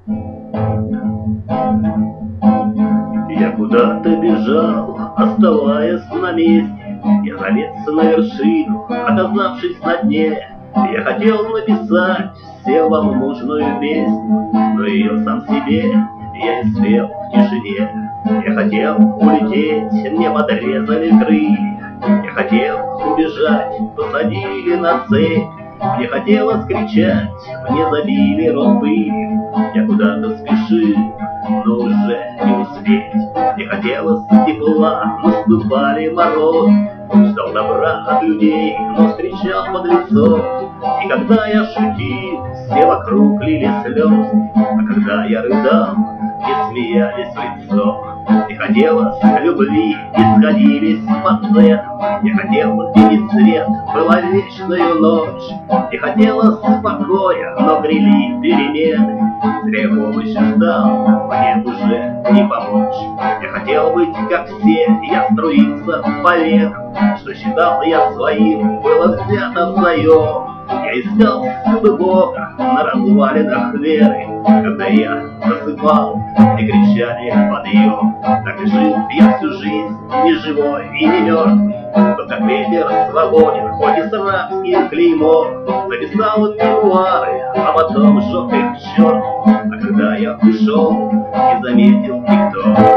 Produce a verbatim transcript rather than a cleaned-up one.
Я куда-то бежал, оставаясь на месте. Я залез на вершину, оказавшись на дне. Я хотел написать всем вам нужную песню, но ее сам себе я не спел в тишине. Я хотел улететь, мне подрезали крылья. Я хотел убежать, посадили на цепь. Мне хотелось кричать, мне забили рот пылью. Я куда-то спешил, но уже не успеть. Мне хотелось тепла, наступали морозы. Ждал добра от людей, но встречал подлецов. И когда я шутил, все вокруг лили слезы, а когда я рыдал, не смеялись в лицо. Мне хотелось любви, и сходились по ценам. Я хотел видеть свет, была вечную ночь. Мне хотелось покоя, но грели перемены. Зря помощи ждал, мне уже не помочь. Я хотел быть как все, я струился по венам. Что считал я своим, было взято взаим. Я искал всюду Бога на развалинах веры. Когда я засыпал, мне кричали подъем. Так и жил я всю жизнь, не живой и не мертвый. Но как ветер свободен, хоть и с рабским клеймом. Написал мемуары, а потом сжег их черт. А когда я ушел, не заметил никто.